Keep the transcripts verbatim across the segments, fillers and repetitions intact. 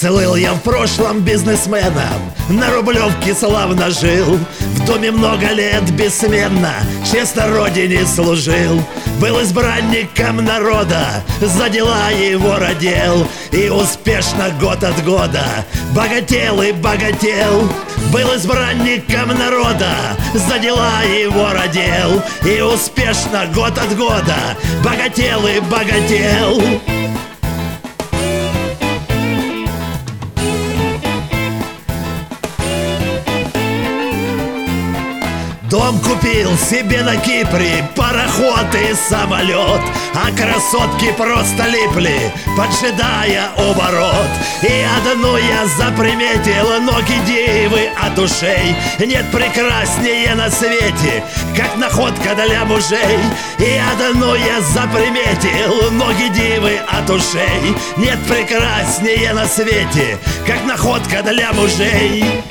Слыл я в прошлом бизнесменом, на Рублевке славно жил, в доме много лет бессменно, честно родине служил. Был избранником народа, за дела его родил, и успешно год от года богател и богател. Был избранником народа, за дела его родил, и успешно год от года богател и богател. Дом купил себе на Кипре, пароход и самолет, а красотки просто липли, поджидая оборот. И одну я заприметил, ноги дивы от ушей. Нет прекраснее на свете, как находка для мужей. И одну я заприметил, ноги дивы от ушей. Нет прекраснее на свете, как находка для мужей.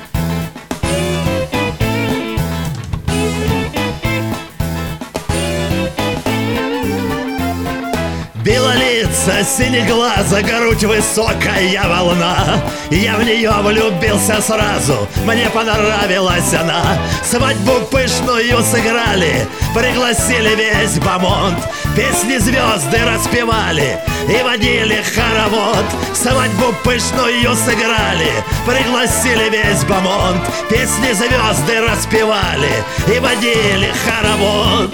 Белолица, синеглаза, грудь высокая волна. Я в нее влюбился сразу, мне понравилась она. Свадьбу пышную сыграли, пригласили весь бомонд. Песни звезды распевали и водили хоровод. Свадьбу пышную сыграли, пригласили весь бомонд. Песни звезды распевали и водили хоровод.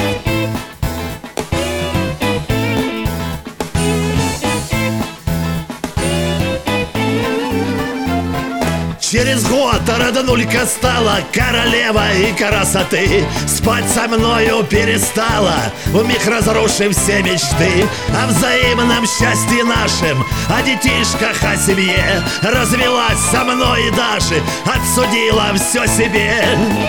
Через год роднулька стала королева и красоты. Спать со мною перестала, вмиг разрушив все мечты о взаимном счастье нашем, о детишках, о семье. Развелась со мной и даже отсудила все себе.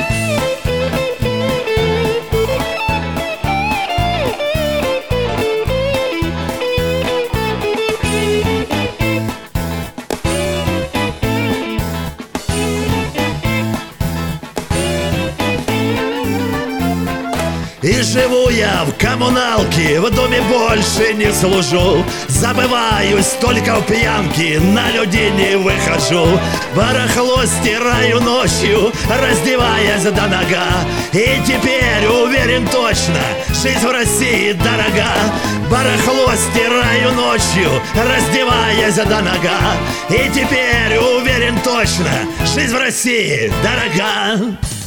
И живу я в коммуналке, в доме больше не служу. Забываюсь только в пьянке, на людей не выхожу. Барахло стираю ночью, раздеваясь до нога. И теперь уверен точно, жизнь в России дорога. Барахло стираю ночью, раздеваясь до нога. И теперь уверен точно, жизнь в России дорога.